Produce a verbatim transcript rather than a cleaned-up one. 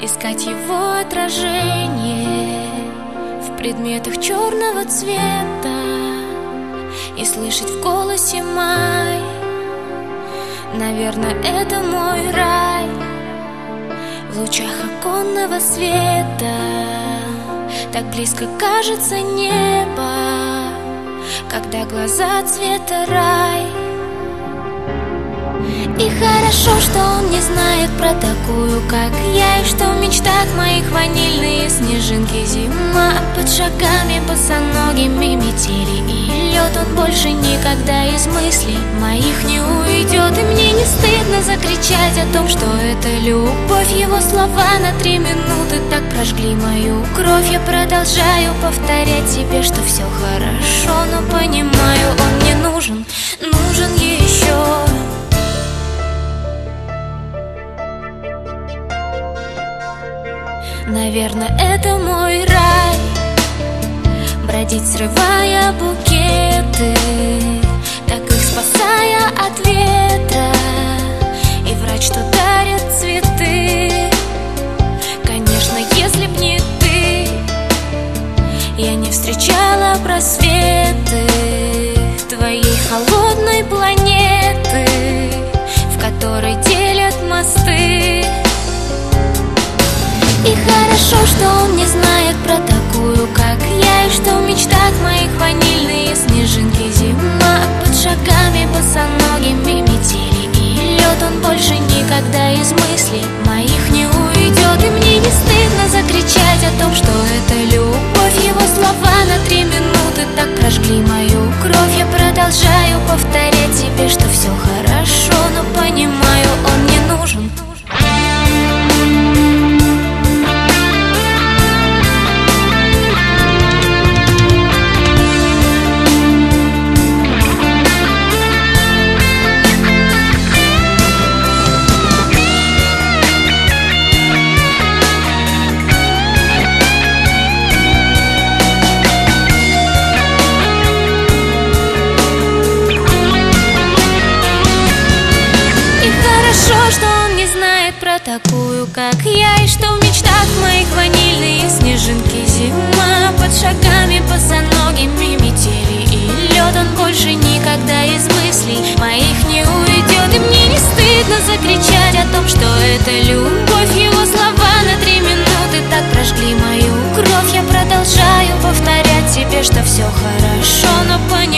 искать его отражение в предметах черного цвета и слышать в голосе май. Наверное, это мой рай в лучах оконного света. Так близко кажется небо, когда глаза цвета рай. И хорошо, что он не знает про такую, как я, и что в мечтах моих ванильные снежинки зима. Под шагами босоногими метели и лед, он больше никогда из мыслей моих не уйдет. И мне не стыдно закричать о том, что это любовь. Его слова на три минуты так прожгли мою кровь. Я продолжаю повторять себе, что все хорошо, но понимаю, он мне нужен, нужен еще. Наверное, это мой рай, бродить, срывая букеты, так их спасая от ветра, и врать, что дарят цветы. Конечно, если б не ты, я не встречала просветы твоей холодной планеты, в которой делят мосты. И хорошо, что он не знает про такую, как я, и что в мечтах моих ванильные снежинки зима. Под шагами босоногими метели и лед, он больше никогда из мыслей моих не уйдет. И мне не стыдно закричать о том, что это любовь. Его слова на три минуты так прожгли мою кровь. Я продолжаю повторять себе, что все хорошо, но понимаю, он мне нужен. Что он не знает про такую, как я, и что в мечтах моих ванильные снежинки зима. Под шагами босоногими метели и лед, он больше никогда из мыслей моих не уйдет. И мне не стыдно закричать о том, что это любовь. Его слова на три минуты так прожгли мою кровь. Я продолжаю повторять себе, что все хорошо, но понимаю,